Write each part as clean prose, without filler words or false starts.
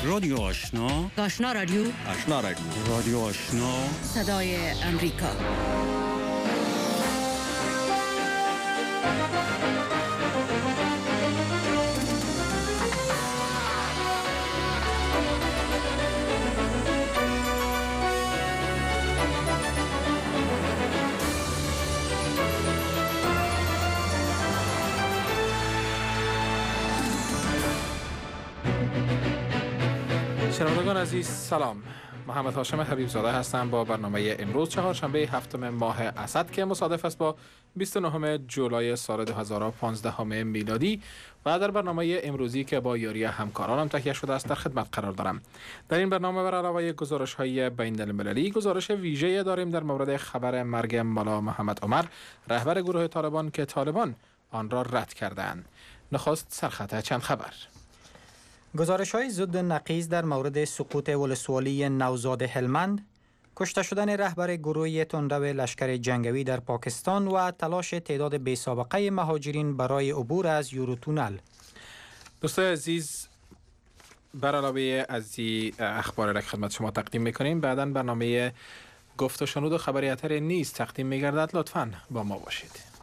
رادیو آشنا، آشنا رادیو، آشنا رادیو، رادیو آشنا، صدای امریکا. شنوندگان عزیز سلام، محمد هاشم حبیب زاده هستم با برنامه امروز چهارشنبه هفتم ماه اسد که مصادف است با 29 جولای سال 2015 میلادی و در برنامه امروزی که با یاری همکارانم تهیه شده است در خدمت قرار دارم. در این برنامه بر علاوه گزارش‌های بین‌المللی گزارش ویژه داریم در مورد خبر مرگ ملا محمد عمر، رهبر گروه طالبان که طالبان آن را رد کردند. نخست سرخط چند خبر. گزارش‌های زود نقیض در مورد سقوط ولسوالی نوزاد هلمند، کشته شدن رهبر گروه تندرو لشکر جنگی در پاکستان و تلاش تعداد بی‌سابقه مهاجرین برای عبور از یوروتونل. دوستان عزیز، بر علاوه از این اخبار را خدمت شما تقدیم می‌کنیم، بعداً برنامه گفت و شنود و خبریاتر نیز تقدیم می‌گردد. لطفاً با ما باشید.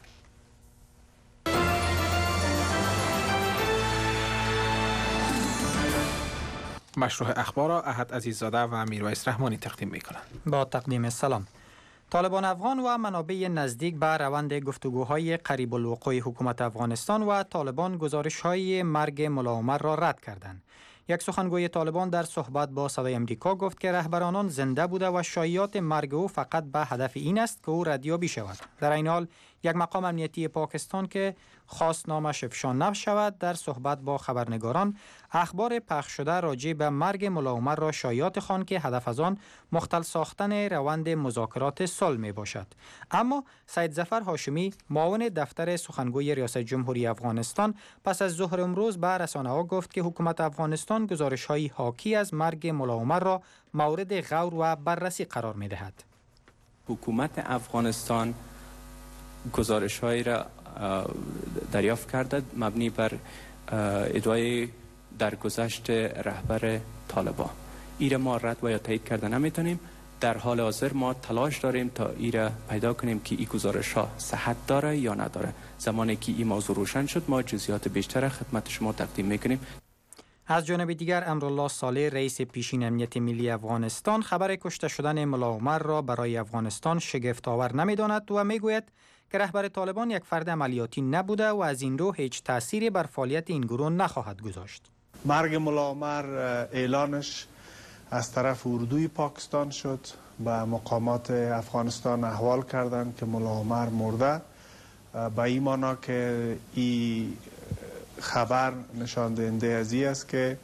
مشروع اخبار را احد عزیززاده و میرویس رحمانی تقدیم می‌کنند. با تقدیم سلام. طالبان افغان و منابع نزدیک به روند گفتگوهای قریب الوقوع حکومت افغانستان و طالبان گزارش‌های مرگ ملا عمر را رد کردند. یک سخنگوی طالبان در صحبت با صدای امریکا گفت که رهبر آن زنده بوده و شایعات مرگ او فقط به هدف این است که او ردیابی شود. در این حال یک مقام امنیتی پاکستان که خواست نامش افشا نشود در صحبت با خبرنگاران اخبار پخش شده راجع به مرگ ملا عمر را شایعات خواند که هدف از آن مختل ساختن روند مذاکرات صلح می باشد. اما سید ظفر هاشمی معاون دفتر سخنگوی ریاست جمهوری افغانستان پس از ظهر امروز به رسانه‌ها گفت که حکومت افغانستان گزارش‌های حاکی از مرگ ملا عمر را مورد غور و بررسی قرار می دهد. حکومت افغانستان گزارش‌هایی را دریافت کرده مبنی بر ادعای درگذشت رهبر طالبان. ایره ما رد و یا تایید کرده نمیتونیم. در حال حاضر ما تلاش داریم تا ایره پیدا کنیم که این گزارش‌ها صحت داره یا نداره. زمانی که این موضوع روشن شد ما جزئیات بیشتر خدمت شما تقدیم میکنیم. از جانب دیگر امرالله صالح رئیس پیشین امنیت ملی افغانستان خبر کشته شدن ملا عمر را برای افغانستان شگفت‌آور نمی‌داند و میگوید که رهبر طالبان یک فرد عملیاتی نبوده و از این رو هیچ تأثیری بر فعالیت این گروه نخواهد گذاشت. مرگ ملا عمر اعلانش از طرف اردوی پاکستان شد. به مقامات افغانستان احوال کردند که ملا عمر مرده. به این معنا که این خبر نشان دهنده از این است که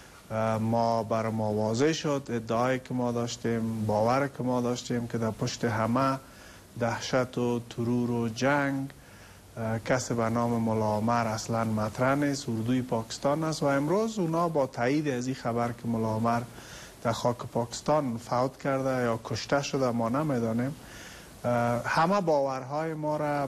بر ما واضح شد ادعایی که ما داشتیم، باور که ما داشتیم که در پشت همه دهشت و ترور و جنگ کسی به نام ملا عمر اصلا مطرح نیست، اردوی پاکستان است و امروز اونا با تایید از این خبر که ملا عمر در خاک پاکستان فوت کرده یا کشته شده ما نمیدانیم، همه باورهای ما را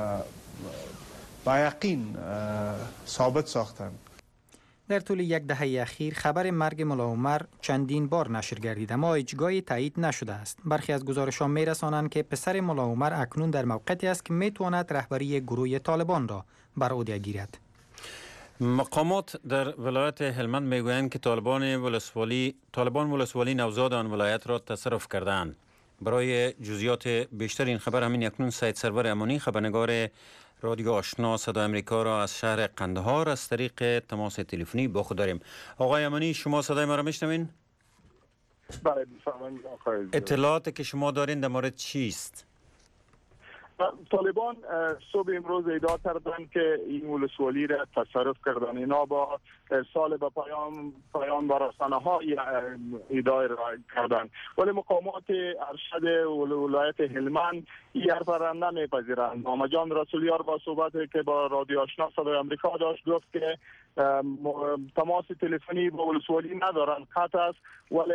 با یقین ثابت ساختند. در طول یک دهه اخیر خبر مرگ ملا عمر چندین بار نشر گردید اما هیچگاهی تایید نشده است. برخی از گزارش‌ها می‌رسانند که پسر ملا عمر اکنون در موقعیتی است که می‌تواند رهبری گروه طالبان را بر عهده گیرد. مقامات در ولایت هلمند میگویند که طالبان ولسوالی نوزاد آن ولایت را تصرف کردند. برای جزئیات بیشتر این خبر همین اکنون سید سرور امانی خبرنگار رادیو آشنا صدای امریکا را از شهر قندهار از طریق تماس تلفنی با خود داریم. آقای امانی، شما صدای ما را میشنوین؟ بله میفهمم. اطلاعاتی که شما دارین در مورد چیست؟ طالبان صبح امروز ادعا کردند که این ولسوالی را تصرف کردن. اینا با ارسال به پیام به رسانه‌ها ادعا را کردند، ولی مقامات ارشد ولایت هلمند این حرف را نمیپذیرند. محمد جان رسولیار با صحبتی که با رادیو آشنا صدای آمریکا داشت گفت که تماس تلفنی با ولسوالی ندارند، قطع است، ولی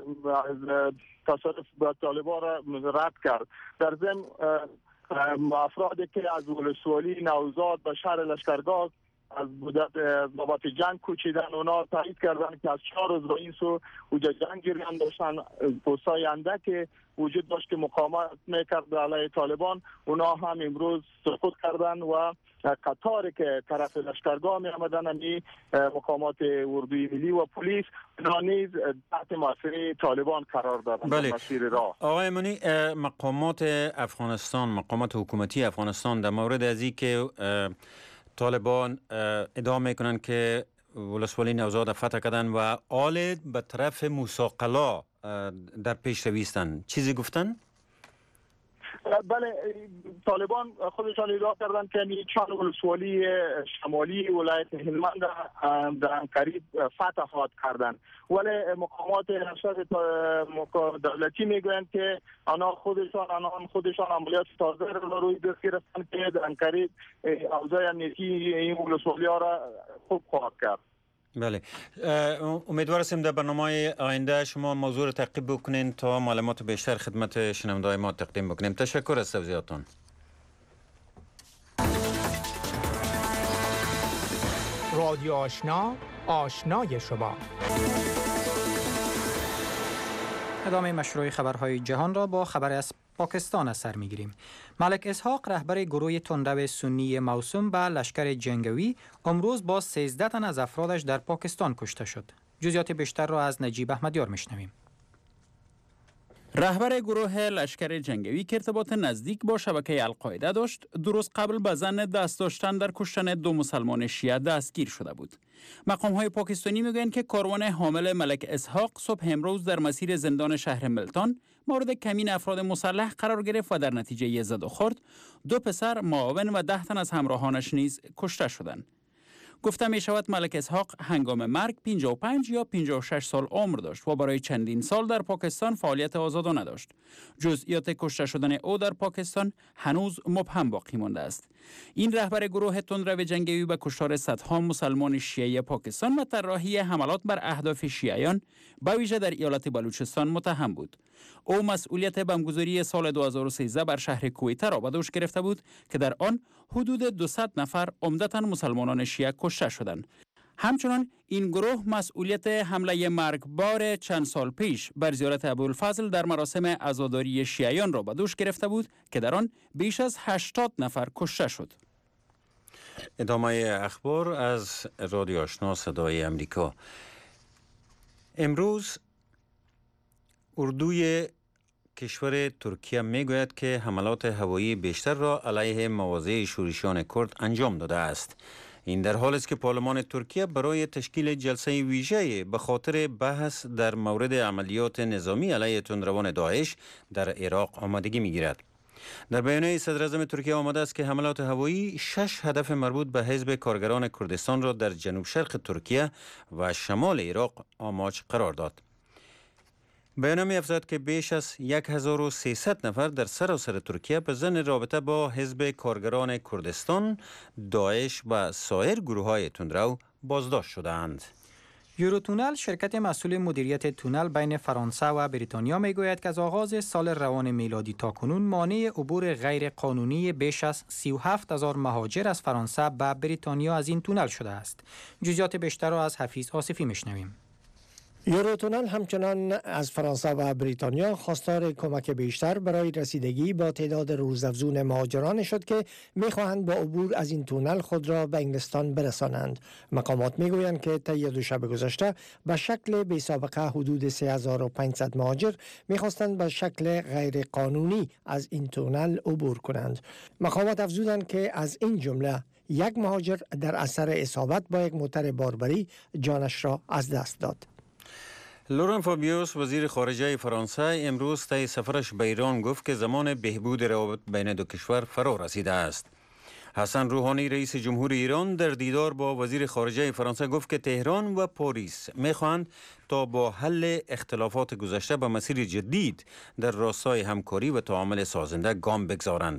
تصرف به طالبان را رد کرد. در ضمن افرادی که از ولسوالی نوزاد به شهر لشکرگاه از بابت جنگ کوچیدن. اونا تایید کردن که از 4 روز با این سو اوجا جنگ جریان داشتن، پستای اندک وجود داشت که مقاومت میکرد علیه طالبان. اونا هم امروز سقوط کردن و قطاری که طرف لشکرگاه می آمدن همی مقامات اردوی ملی و پلیس اونا نیز تحت محاصره طالبان قرار دادن. بله. مسیر راه آقای امانی، مقامات افغانستان، مقامات حکومتی افغانستان در مورد از این که طالبان ادعا میکنن که ولسوالی نوزاد فتح کردن و آل به طرف موسی در پیش رویستن، چیزی گفتن؟ بله، طالبان خودشان ادعا کردن که چند ولسوالی شمالی ولایت هلمند در قریب فتح خواهد کردن، ولی مقامات ارشد دولتی میگویند که آنها خودشان عملیات تازه را روی دست گرفتن که در قریب اوضاع امنیتی این ولسوالی ها را خوب خواهد کرد. بله، امیدوار هستیم در برنامه آینده شما موضوع رو تعقیب بکنین تا معلومات بیشتر خدمت شنونده‌های ما تقدیم بکنیم. تشکر از توضیحاتتون. رادیو آشنا، آشنای شما. ادامه مشروع خبرهای جهان را با خبر از پاکستان از سر می‌گیریم. ملک اسحاق رهبر گروه تندرو سنی موسوم به لشکر جنگی امروز با 13 تن از افرادش در پاکستان کشته شد. جزئیات بیشتر را از نجیب احمدیار میشنویم. رهبر گروه لشکر جنگی که ارتباط نزدیک با شبکه القاعده داشت، درست قبل به ظن دست داشتن در کشتن 2 مسلمان شیعه دستگیر شده بود. مقام‌های پاکستانی میگویند که کاروان حامل ملک اسحاق صبح امروز در مسیر زندان شهر ملتان مورد کمین افراد مسلح قرار گرفت و در نتیجه زد و خورد 2 پسر، معاون و 10 تن از همراهانش نیز کشته شدند. گفته می شود ملک اسحاق هنگام مرگ 55 یا 56 سال عمر داشت و برای چندین سال در پاکستان فعالیت آزادانه داشت. جزئیات کشته شدن او در پاکستان هنوز مبهم باقی مانده است. این رهبر گروه تندرو جنگی به کشتار صدها مسلمان شیعه پاکستان و طراحی حملات بر اهداف شیعیان به ویژه در ایالت بلوچستان متهم بود. او مسئولیت بمبگذاری سال 2013 بر شهر کویته را به دوش گرفته بود که در آن حدود 200 نفر عمدتاً مسلمانان شیعه کشته شدند. همچنان این گروه مسئولیت حمله مرگبار چند سال پیش بر زیارت ابوالفضل در مراسم عزاداری شیعیان را به دوش گرفته بود که در آن بیش از 80 نفر کشته شد. ادامه اخبار از رادیو آشنا صدای امریکا. امروز اردوی کشور ترکیه میگوید که حملات هوایی بیشتر را علیه مواضع شورشیان کرد انجام داده است. این در حالی است که پارلمان ترکیه برای تشکیل جلسه ویژه به خاطر بحث در مورد عملیات نظامی علیه تندروان داعش در عراق آمادگی میگیرد. در بیانیه صدر اعظم ترکیه آمده است که حملات هوایی 6 هدف مربوط به حزب کارگران کردستان را در جنوب شرق ترکیه و شمال عراق آماج قرار داد. بیانیه می‌افزاید که بیش از 1300 نفر در سراسر ترکیه به ظن رابطه با حزب کارگران کردستان، داعش و سایر گروه‌های تندرو بازداشت شدند. یوروتونل، شرکت مسئول مدیریت تونل بین فرانسه و بریتانیا میگوید که از آغاز سال روان میلادی تا کنون مانع عبور غیر قانونی بیش از 37,000 مهاجر از فرانسه به بریتانیا از این تونل شده است. جزئیات بیشتر را از حفیظ آصفی میشنویم. یوروتونل همچنان از فرانسه و بریتانیا خواستار کمک بیشتر برای رسیدگی با تعداد روزافزون مهاجران شد که می‌خواهند با عبور از این تونل خود را به انگلستان برسانند. مقامات میگویند که طی 2 شب گذشته به شکل بی سابقه حدود 3500 مهاجر می‌خواستند به شکل غیر قانونی از این تونل عبور کنند. مقامات افزودند که از این جمله 1 مهاجر در اثر اصابت با یک موتر باربری جانش را از دست داد. لوران فابیوس وزیر خارجه فرانسه امروز طی سفرش به ایران گفت که زمان بهبود روابط بین 2 کشور فرا رسیده است. حسن روحانی رئیس جمهور ایران در دیدار با وزیر خارجه فرانسه گفت که تهران و پاریس می‌خواهند تا با حل اختلافات گذشته به مسیر جدید در راستای همکاری و تعامل سازنده گام بگذارند.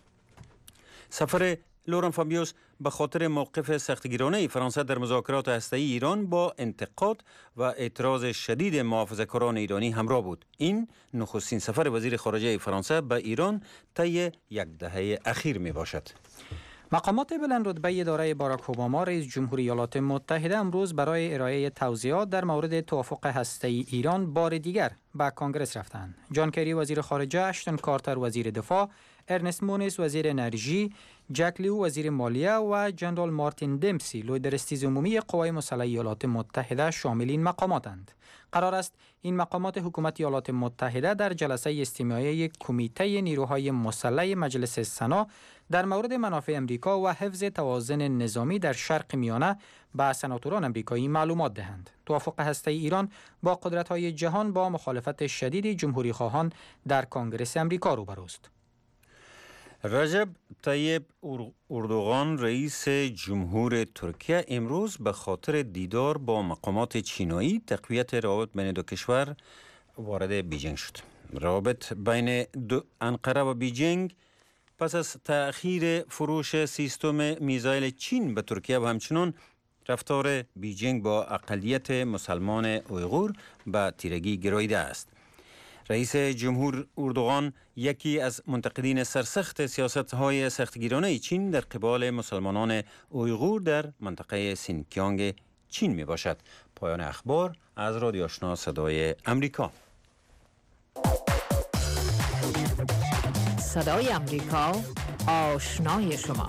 سفر لوران فابیوس به خاطر موقف سختگیرانه فرانسه در مذاکرات هسته‌ای ایران با انتقاد و اعتراض شدید محافظه‌کاران ایرانی همراه بود. این نخستین سفر وزیر خارجه فرانسه به ایران طی 10 دهه اخیر می باشد. مقامات بلند رتبه اداره باراک اوباما رئیس جمهوری ایالات متحده امروز برای ارائه توضیحات در مورد توافق هسته‌ای ایران بار دیگر به کنگره رفتند. جان کری وزیر خارجه، اشتون کارتر وزیر دفاع، ارنست مونیس وزیر انرژی، جک لیو وزیر مالیه و جنرال مارتین دمسی لویدرستیز عمومی قوای مسلح ایالات متحده شامل این مقاماتند. قرار است این مقامات حکومت ایالات متحده در جلسه استماعی کمیته نیروهای مسلح مجلس سنا در مورد منافع امریکا و حفظ توازن نظامی در شرق میانه به سناتوران امریکایی معلومات دهند. توافق هسته‌ای ایران با قدرت‌های جهان با مخالفت شدید جمهوری خواهان در کنگره امریکا روبروست. رجب طیب اردوغان رئیس جمهور ترکیه امروز به خاطر دیدار با مقامات چینایی تقویت روابط بین دو کشور وارد بیجینگ شد. روابط بین انقره و بیجینگ پس از تأخیر فروش سیستم میزایل چین به ترکیه و همچنان رفتار بیجینگ با اقلیت مسلمان اویغور به تیرگی گراییده است. رئیس جمهور اردوغان یکی از منتقدین سرسخت سیاست‌های سختگیرانه چین در قبال مسلمانان اویغور در منطقه سینکیانگ چین می باشد. پایان اخبار از رادیو آشنا صدای امریکا. صدای امریکا، آشنای شما.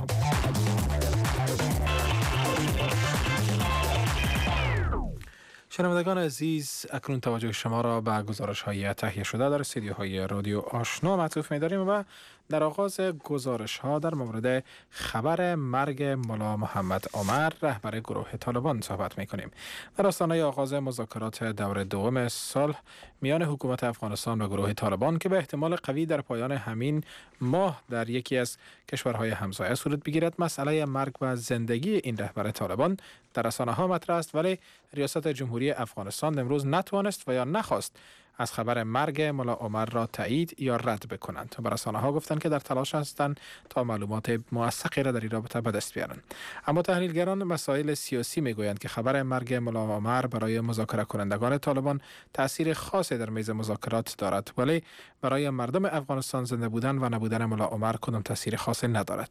شنوندگان عزیز، اکنون توجه شما را به گزارش‌های تهیه شده در استودیوهای رادیو آشنا معطوف می‌داریم و در آغاز گزارش‌ها در مورد خبر مرگ ملا محمد عمر رهبر گروه طالبان صحبت می‌کنیم. در آستانه آغاز مذاکرات دور دوم صلح میان حکومت افغانستان و گروه طالبان که به احتمال قوی در پایان همین ماه در یکی از کشورهای همسایه صورت بگیرد، مسئله مرگ و زندگی این رهبر طالبان در رسانه‌ها مطرح است، ولی ریاست جمهوری افغانستان امروز نتوانست و یا نخواست از خبر مرگ ملا عمر را تایید یا رد بکنند. و رسانه‌ها گفتند که در تلاش هستند تا معلومات موثقی را در این رابطه به دست بیارند. اما تحلیلگران مسائل سیاسی میگویند که خبر مرگ ملا عمر برای مذاکره کنندگان طالبان تأثیر خاصی در میز مذاکرات دارد، ولی برای مردم افغانستان زنده بودن و نبودن ملا عمر کدام تأثیر خاصی ندارد.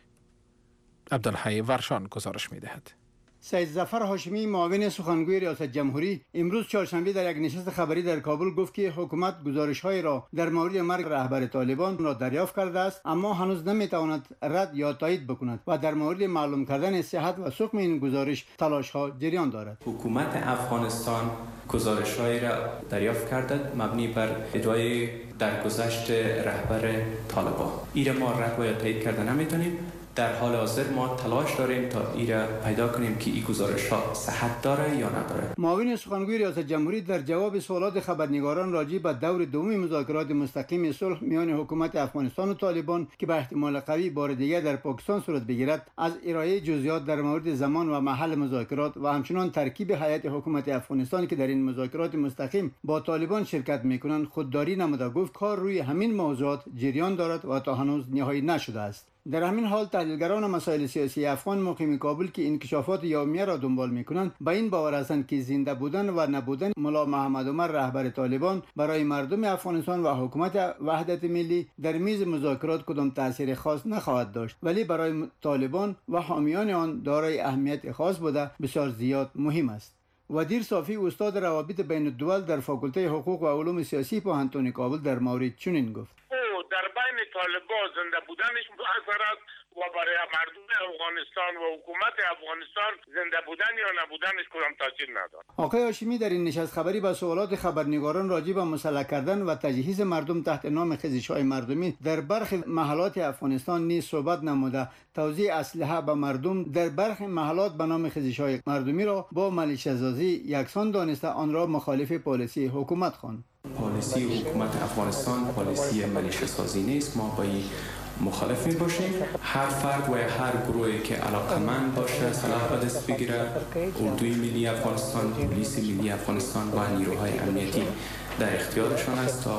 عبدالحی ورشان گزارش می‌دهد. سید ظفر هاشمی معاون سخنگوی ریاست جمهوری امروز چهارشنبه در یک نشست خبری در کابل گفت که حکومت گزارش‌های را در مورد مرگ رهبر طالبان را دریافت کرده است، اما هنوز نمی‌تواند رد یا تایید بکند و در مورد معلوم کردن صحت و سقم این گزارش تلاش‌ها جریان دارد. حکومت افغانستان گزارش‌هایی را دریافت کرده مبنی بر ادعای درگذشت رهبر طالبان. این ما رد و یا تایید کرده نمی‌تونیم. در حال حاضر ما تلاش داریم تا ایرا پیدا کنیم که این گزارش‌ها صحت داره یا نداره. معاون سخنگوی ریاست جمهوری در جواب سوالات خبرنگاران راجع به دور دوم مذاکرات مستقیم صلح میان حکومت افغانستان و طالبان که به احتمال قوی بار دیگر در پاکستان صورت بگیرد، از ارائه جزئیات در مورد زمان و محل مذاکرات و همچنین ترکیب هیئت حکومت افغانستان که در این مذاکرات مستقیم با طالبان شرکت می‌کنند خودداری نموده. گفت کار روی همین موضوعات جریان دارد و تا هنوز نهایی نشده است. در همین حال تحلیلگران مسائل سیاسی افغان مقیم کابل که انکشافات یومیه را دنبال می‌کنند به این باور هستند که زنده بودن و نبودن ملا محمد عمر رهبر طالبان برای مردم افغانستان و حکومت وحدت ملی در میز مذاکرات کدام تأثیر خاص نخواهد داشت، ولی برای طالبان و حامیان آن دارای اهمیت خاص بوده بسیار زیاد مهم است. ودیر صافی استاد روابط بین الدول در فاکولته حقوق و علوم سیاسی پوهنتون کابل در مورد چنین گفت: در بین طالبان زنده بودنش مؤثر است و برای مردم افغانستان و حکومت افغانستان زنده بودن یا نبودنش کدام تاثیر ندارد. آقای هاشمی در این نشست خبری به سوالات خبرنگاران راجع به مسلح کردن و تجهیز مردم تحت نام خیزش‌های مردمی در برخی محلات افغانستان نیز صحبت نموده توزیع اسلحه به مردم در برخی محلات به نام خیزش‌های مردمی را با ملیشه‌سازی یکسان دانسته آن را مخالف پالیسی حکومت خواند. پالیسی حکومت افغانستان پالیسی ملیشه‌سازی نیست. ما با این مخالف می باشیم. هر فرد و هر گروهی که علاقمند باشه سلاح به دست بگیره، اردوی ملی افغانستان، پلیس ملی افغانستان و نیروهای امنیتی در اختیارشان است تا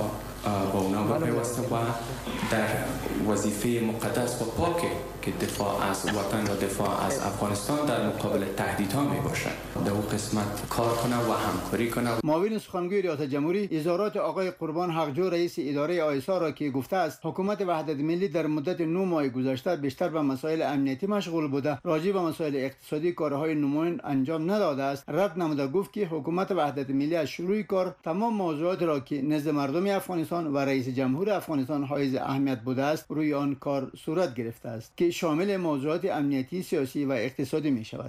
با اونا بپیوسته و در وظیفه مقدس و پاک که دفاع از وطن و دفاع از افغانستان در مقابل تهدیدها می باشد در اون قسمت کار کنه و همکاری کنه. معاون سخنگوی ریاست جمهوری اظهارات آقای قربان حقجو رئیس اداره آیسا را که گفته است حکومت وحدت ملی در مدت 9 ماه گذشته بیشتر به مسائل امنیتی مشغول بوده، راجع به مسائل اقتصادی کارهای نمایان انجام نداده است، رد نموده گفت که حکومت وحدت ملی از شروع کار تمام موضوعات را که نزد مردم افغانستان و رئیس جمهور افغانستان حائز اهمیت بوده است روی آن کار صورت گرفته است که شامل موضوعات امنیتی، سیاسی و اقتصادی می شود.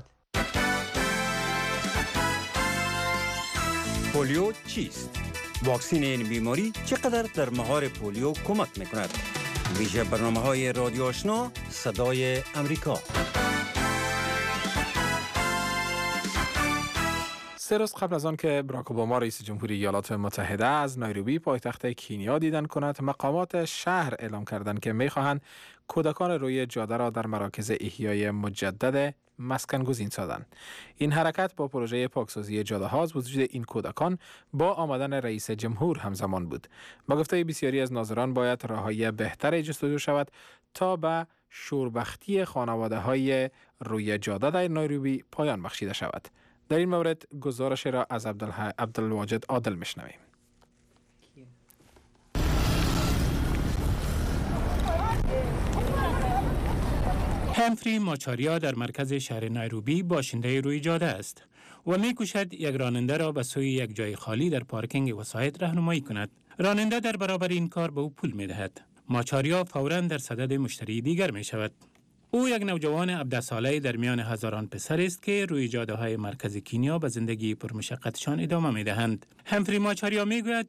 پولیو چیست؟ واکسین این بیماری چقدر در مهار پولیو کمک میکند؟ ویژه برنامه‌های رادیو آشنا صدای امریکا. 3 روز قبل از آن که براک اوباما رئیس جمهوری ایالات متحده از نایروبی پایتخت کینیا دیدن کند، مقامات شهر اعلام کردند که می‌خواهند کودکان روی جاده را در مراکز احیای مجدد مسکن‌گزین سازند. این حرکت با پروژه پاکسازی جاده‌ها از وجود این کودکان با آمدن رئیس جمهور همزمان بود. با گفته بسیاری از ناظران باید راههای بهتری جستجو شود تا به شوربختی خانواده‌های روی جاده در نایروبی پایان بخشیده شود. در این مورد گزارش را از عبدالواجد عادل میشنویم. همفری ماچاریا در مرکز شهر نایروبی باشنده روی جاده است و می‌کوشد یک راننده را به سوی یک جای خالی در پارکینگ وسایط راهنمایی کند. راننده در برابر این کار به او پول می‌دهد. ماچاریا فوراً در صدد مشتری دیگر می‌شود. او یک نوجوان 17 ساله در میان هزاران پسر است که روی جاده‌های مرکز کینیا به زندگی پرمشقتشان ادامه می‌دهند. همفری ماچاریا می‌گوید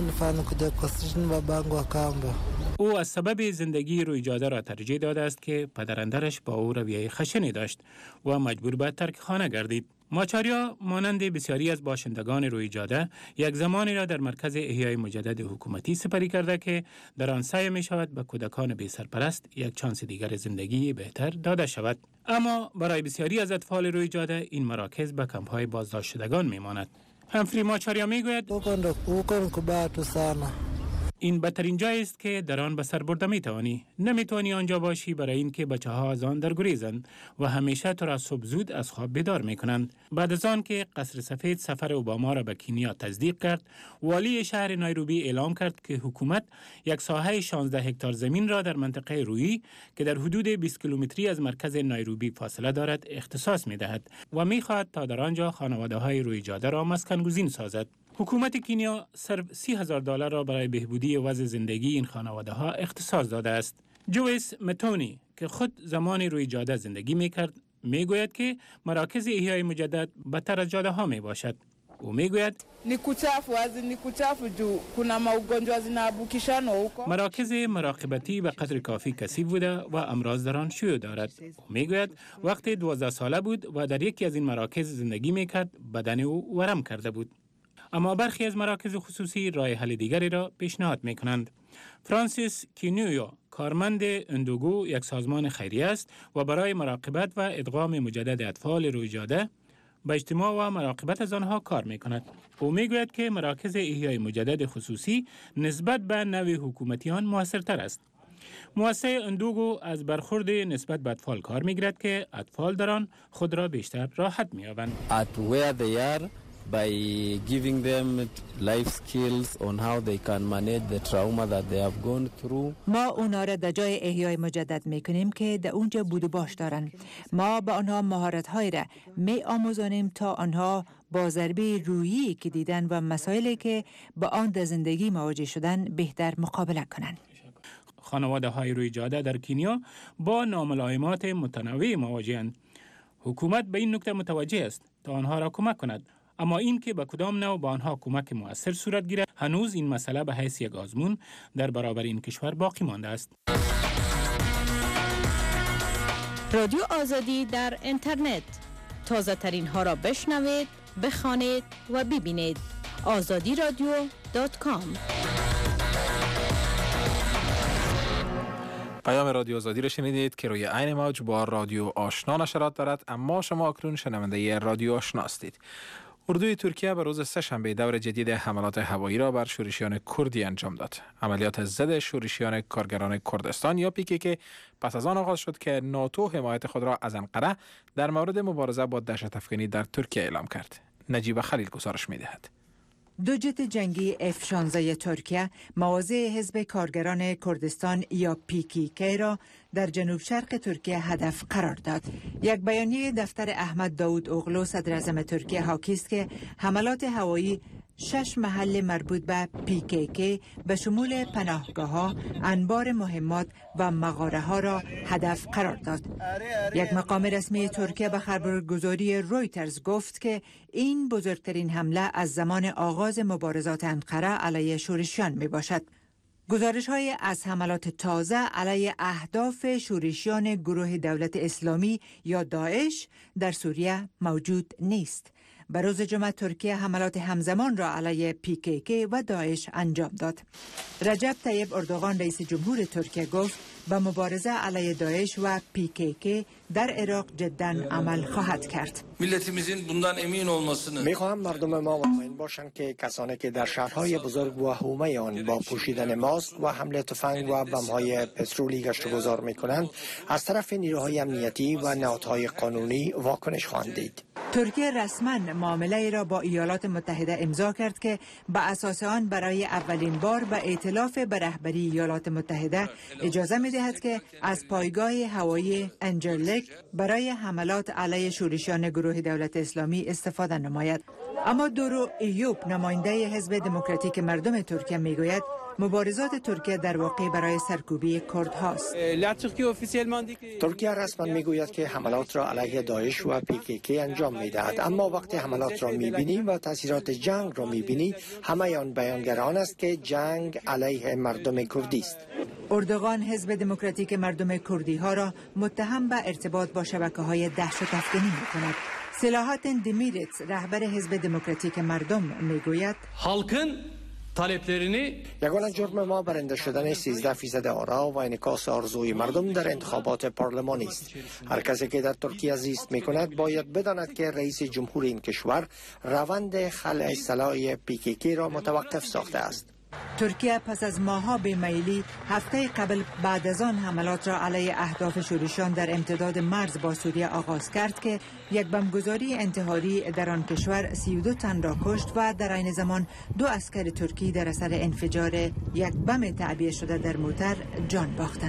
او از سبب زندگی روی جاده را ترجیح داده است که پدراندرش با او رویه خشنی داشت و مجبور به ترک خانه گردید. ماچاریا مانند بسیاری از باشندگان روی جاده یک زمانی را در مرکز احیای مجدد حکومتی سپری کرده که در آن سعی می شود به کودکان بی سرپرست یک چانس دیگر زندگی بهتر داده شود. اما برای بسیاری از اطفال روی جاده این مراکز به کمپ‌های بازداشت شدگان می ماند. همفری ماچاریا می گوید این بدترین جایی است که در آن به سر برده میتوانی. نمیتوانی آنجا باشی برای اینکه بچه‌ها از آن درگریزند و همیشه تو را صبح زود از خواب بیدار میکنند. بعد از آن که قصر سفید سفر اوباما را به کینیا تصدیق کرد، والی شهر نایروبی اعلام کرد که حکومت یک ساحه 16 هکتار زمین را در منطقه رویی که در حدود 20 کیلومتری از مرکز نایروبی فاصله دارد اختصاص میدهد و میخواهد تا در آنجا خانواده‌های روی جاده را مسکن‌گزین سازد. حکومت کینیا صرف $30,000 را برای بهبودی وضع زندگی این خانواده‌ها اختصاص داده است. جویس متونی که خود زمانی روی جاده زندگی می‌کرد می‌گوید که مراکز احیای مجدد بدتر از جاده‌ها می‌باشد. او می‌گوید مراکز مراقبتی به قدر کافی کثیف بوده و امراض در آن شیوع دارد. او می‌گوید وقتی 12 ساله بود و در یکی از این مراکز زندگی می‌کرد، بدن او ورم کرده بود. اما برخی از مراکز خصوصی راه حل دیگری را پیشنهاد می کنند. فرانسیس کینیویا کارمند اندوگو یک سازمان خیریه است و برای مراقبت و ادغام مجدد اطفال روی جاده به اجتماع و مراقبت از آنها کار می کند. او می گوید که مراکز احیای مجدد خصوصی نسبت به نوع حکومتی آن موثرتر است. مؤسسه اندوگو از برخورد نسبت به اطفال کار می گیرد که اطفال در آن خود را بیشتر راحت می یابند. by giving them life skills on how they can manage the trauma that they have gone through. ما اونا را در جای احیای مجدد میکنیم که در اونجا بود و باش دارن. ما به آنها مهارت‌هایی را می آموزانیم تا آنها با ضربه رویی که دیدن و مسائلی که با آن در زندگی مواجه شدن بهتر مقابله کنند. خانواده‌های روی جاده در کینیا با ناملایمات متنوع مواجه‌اند. حکومت به این نکته متوجه است تا آنها را کمک کند. اما این که به کدام نوع با آنها کمک مؤثر صورت گیرد، هنوز این مسئله به حیث یک آزمون در برابر این کشور باقی مانده است. رادیو آزادی در اینترنت، تازه ترین ها را بشنوید، بخوانید و ببینید. azadiradio.com. پیام رادیو آزادی را شنیدید که روی عین موج با رادیو آشنا نشرات دارد، اما شما اکنون شنونده رادیو آشنا هستید. اردوی ترکیه به روز سه‌شنبه دور جدید حملات هوایی را بر شورشیان کردی انجام داد. عملیات ضد شورشیان کارگران کردستان یا PKK پس از آن آغاز شد که ناتو حمایت خود را از انقره در مورد مبارزه با دهشت افکنی در ترکیه اعلام کرد. نجیب خلیل گزارش می‌دهد. دو جت جنگی F-16 ترکیه مواضع حزب کارگران کردستان یا PKK را در جنوب شرق ترکیه هدف قرار داد. یک بیانیه دفتر احمد داود اوغلو صدر اعظم ترکیه حاکی است که حملات هوایی 6 محل مربوط به PKK به شمول پناهگاه‌ها، انبار مهمات و مغاره ها را هدف قرار داد. یک مقام رسمی ترکیه به خبرگزاری رویترز گفت که این بزرگترین حمله از زمان آغاز مبارزات انقره علیه شورشیان می باشد. گزارش های از حملات تازه علیه اهداف شورشیان گروه دولت اسلامی یا داعش در سوریه موجود نیست. به روز جمعه ترکیه حملات همزمان را علیه PKK و داعش انجام داد. رجب طیب اردوغان رئیس جمهور ترکیه گفت به مبارزه علیه داعش و PKK در عراق جدا عمل خواهد کرد. میخواهم مردم ما مطمئن باشند که کسانی که در شهرهای بزرگ و حومه آن با پوشیدن ماسک و حمله تفنگ و بم‌های پترولی گشت و گذار میکنند از طرف نیروهای امنیتی و نهادهای قانونی واکنش خواهند دید. ترکیه رسما معامله را با ایالات متحده امضا کرد که به اساس آن برای اولین بار به ائتلاف به رهبری ایالات متحده اجازه می‌دهد که از پایگاه هوایی انجرلک برای حملات علیه شورشیان گروه دولت اسلامی استفاده نماید. اما دورو ایوب نماینده حزب دموکراتیک مردم ترکیه میگوید مبارزات ترکیه در واقع برای سرکوبی کرد هاست. ترکیه رسما میگوید که حملات را علیه داعش و PKK انجام میدهد، اما وقتی حملات را میبینی و تاثیرات جنگ را میبینی همه آن بیانگران است که جنگ علیه مردم کردی است. اردوغان حزب دموکراتیک مردم کردی ها را متهم به ارتباط با شبکه‌های دهشت افکنی می‌کند. سلاحاتین دیمیرتس رهبر حزب دموکراتیک مردم میگوید یگانه جرم ما برنده شدن 13% آرا و انعکاس آرزوی مردم در انتخابات پارلمانی است. هر کسی که در ترکیه زیست می‌کند باید بداند که رئیس جمهور این کشور روند خلع سلاح PKK را متوقف ساخته است. ترکیه پس از ماه‌ها بی‌میلی هفته قبل بعد از آن حملات را علیه اهداف شورشیان در امتداد مرز با سوریه آغاز کرد که یک بمبگذاری انتحاری در آن کشور 32 تن را کشت و در عین زمان 2 عسکر ترکی در اثر انفجار یک بم تعبیه شده در موتر جان باختند.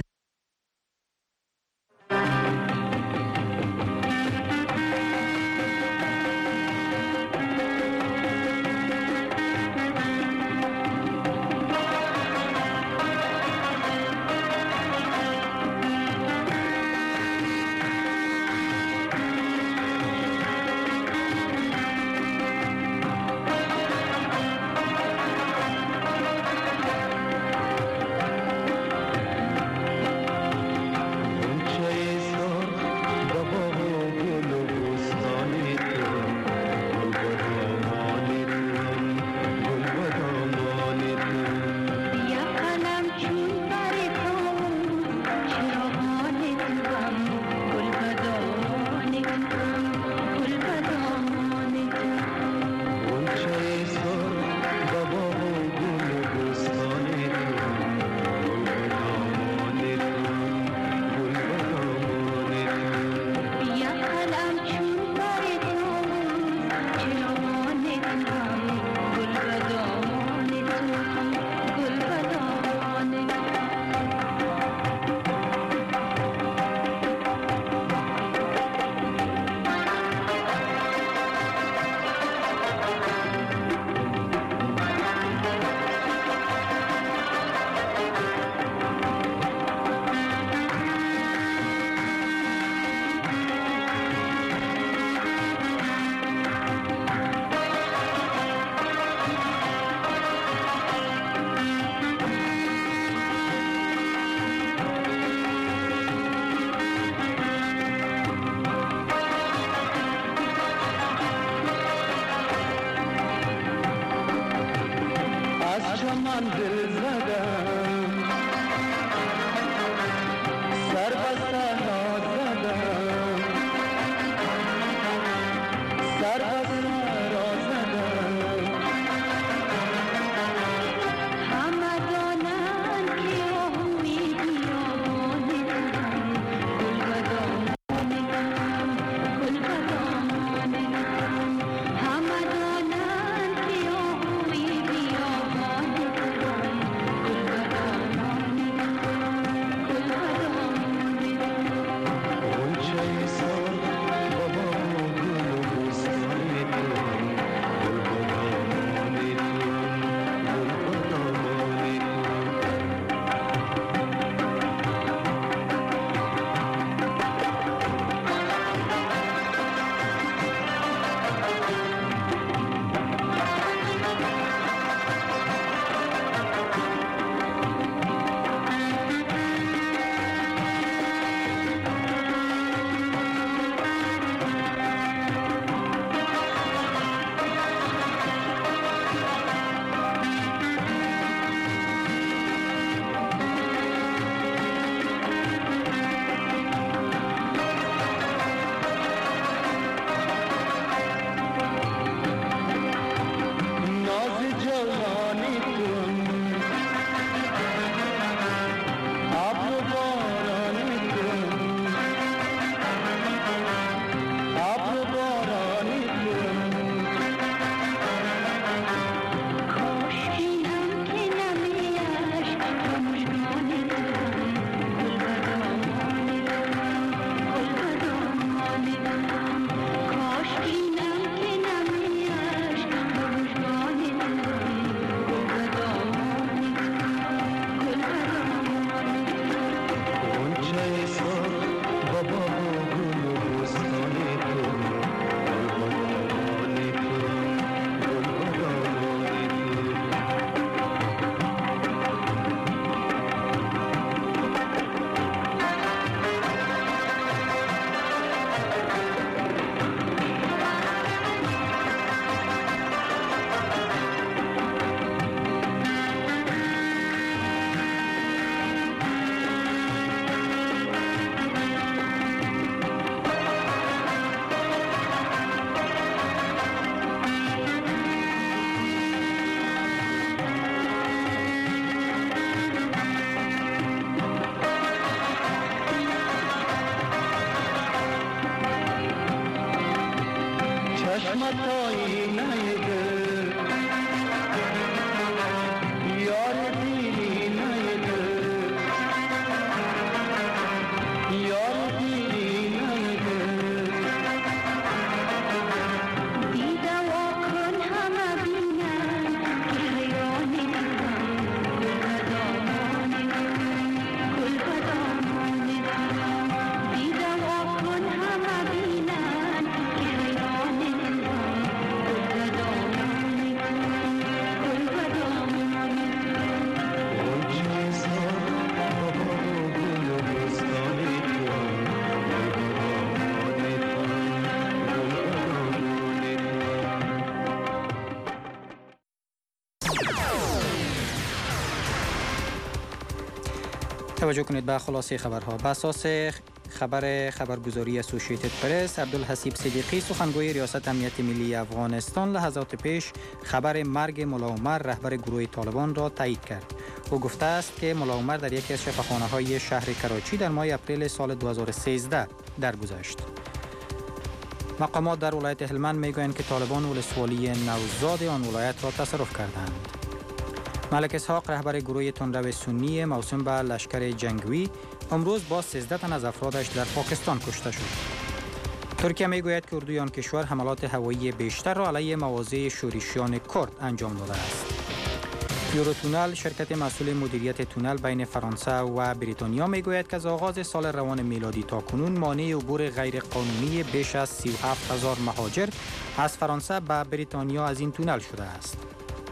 توجه کنید به خلاصه خبرها. به اساس خبرگزاری اسوسییتد پرس، عبدالحسیب صدیقی سخنگوی ریاست امنیت ملی افغانستان لحظات پیش خبر مرگ ملا عمر رهبر گروه طالبان را تایید کرد. او گفته است که ملا عمر در یکی از شفاخانه‌های شهر کراچی در ماه اپریل سال 2013 درگذشت. مقامات در ولایت هلمند میگویند که طالبان ولسوالی نوزاد آن ولایت را تصرف کردند. ملک اسحاق رهبر گروه تندرو سنی موسوم به لشکر جنگوی امروز با 13 تن از افرادش در پاکستان کشته شد. ترکیه میگوید که اردوی آن کشور حملات هوایی بیشتر را علیه مواضع شورشیان کرد انجام داده است. یوروتونل، شرکت مسئول مدیریت تونل بین فرانسه و بریتانیا میگوید که از آغاز سال روان میلادی تا کنون مانع عبور غیر قانونی بیش از 37,000 مهاجر از فرانسه به بریتانیا از این تونل شده است.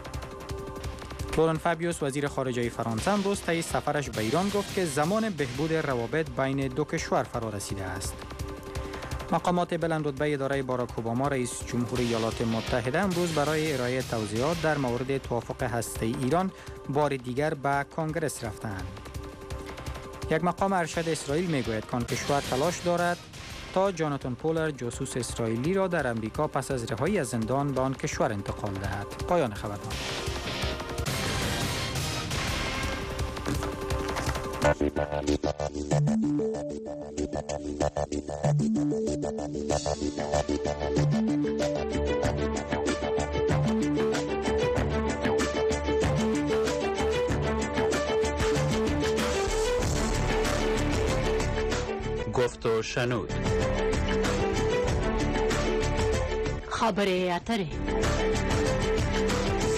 لورن فابیوس وزیر خارجه فرانسه امروز طی سفرش به ایران گفت که زمان بهبود روابط بین دو کشور فرا رسیده است. مقامات بلندرتبه اداره باراک اوباما رئیس جمهور ایالات متحده امروز برای ارائه توضیحات در مورد توافق هسته‌ای ایران بار دیگر به کنگره رفتند. یک مقام ارشد اسرائیل میگوید که آن کشور تلاش دارد تا جاناتان پولر جاسوس اسرائیلی را در امریکا پس از رهایی از زندان به آن کشور انتقال دهد. پایان خبرنامه. گفت و شنود. خبر اتره